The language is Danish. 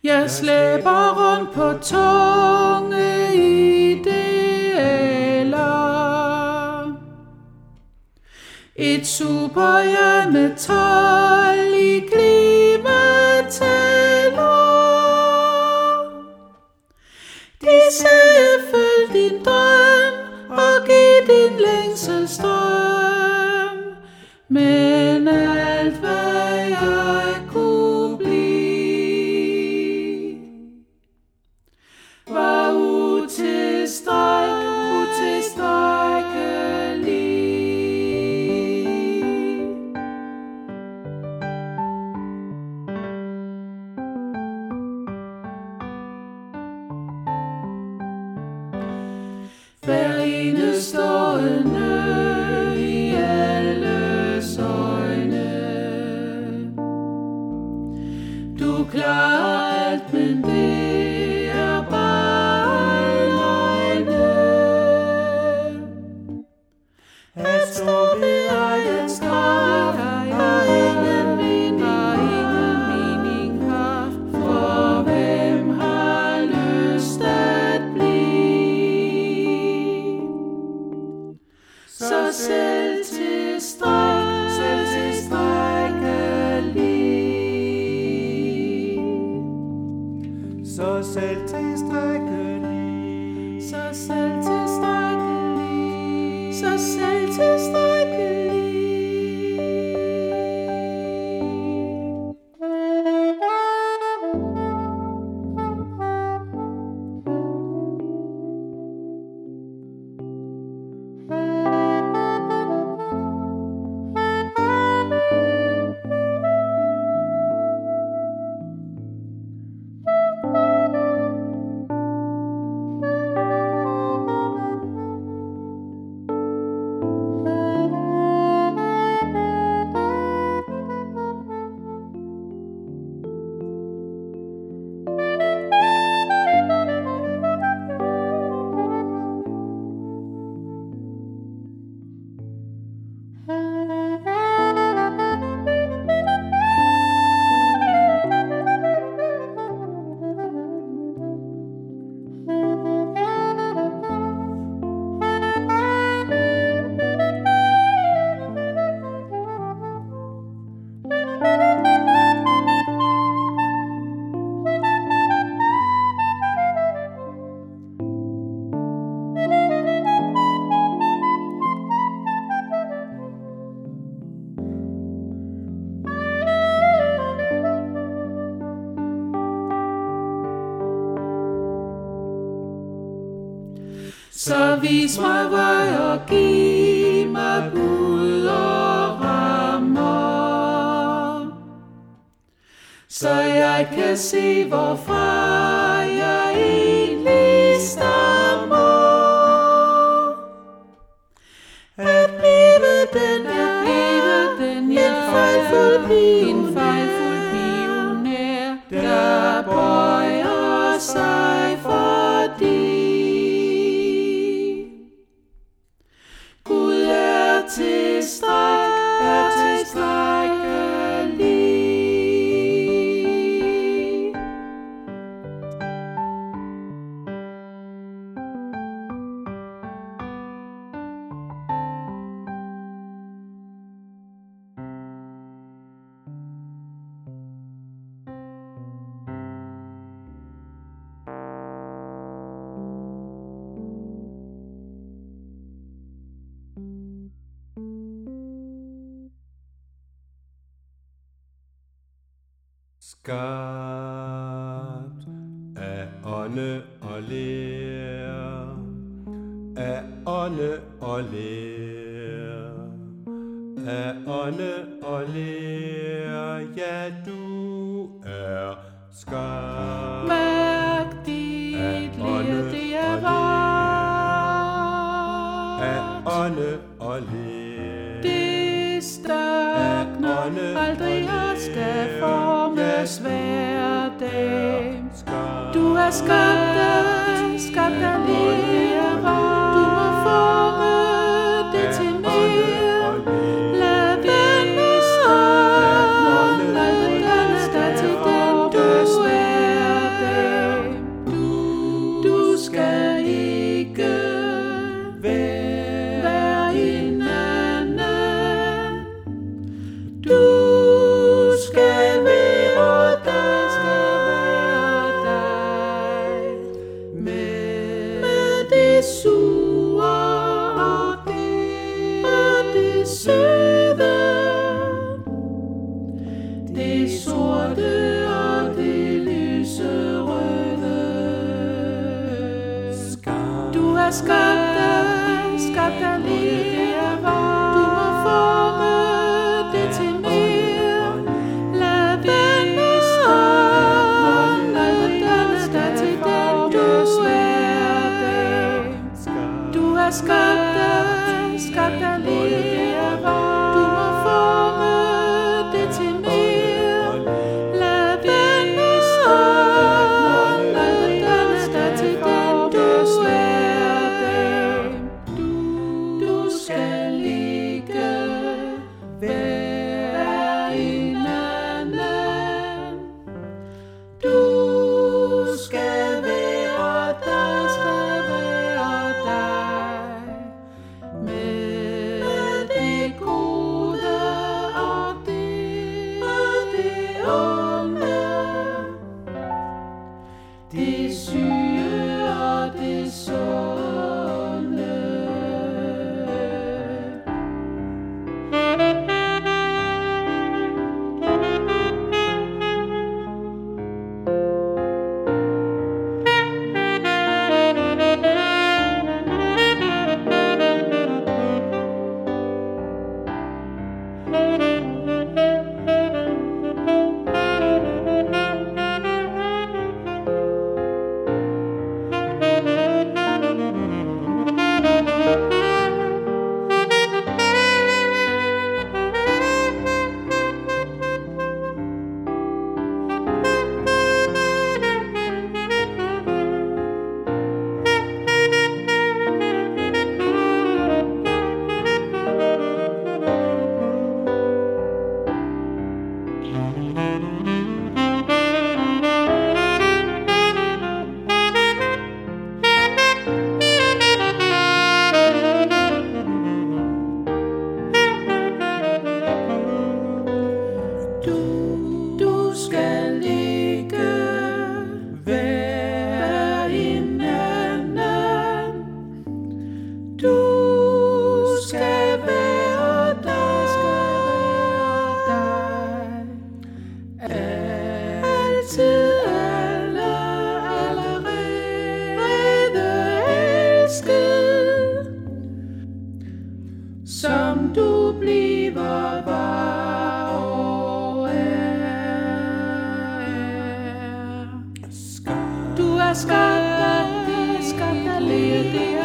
Jeg slæber rundt på tunge idealer. Et superjern med 12 i klimatæller. De sagde, følg din drøm og giv din længsel strøm. Men alt hvad jeg kunne blive var utilstrækkeligt. Hver enestående i alles øjne. Du klarer alt, men det er bare løgne. At stå ved ejens graf har ingen mening haft. For hvem har lyst at blive så selvtilstrækkelig. Så selvtilstrækkelig. Så selvtilstrækkelig. Så selvtilstrækkelig. Så vis mig vej og giv mig bud og rammer, så jeg kan se, hvorfra jeg egentlig stammer. At blive den en fejlfuld pioner, der bøjer sig fordi Gud er tilstrækkelig. Skabt af ånde og ler, af ånde og ler, af ånde og ler, ja du er skabt. Mærk dit ler, det er rart. Af ånde og ler, det størkner aldrig og skal formes hver dag. Du er skabt af ler, du må forme det til mere. Lad denne ånd aldrig danne dig til den du er. skabt af lille var. Du må forme det til mere. Lad venner aldrig danne dig til den du er. Du er skabt af lille var. Du må forme det til mere. Lad venner aldrig danne dig til den du er. Du skal ikke være hinanden. Du skal være dig, med det gode og det onde, det syge og det sunde. Du skal ikke være hinanden. Du skal være dig. Altid allerede elsket, som du bliver var og er. Du er skabt af lille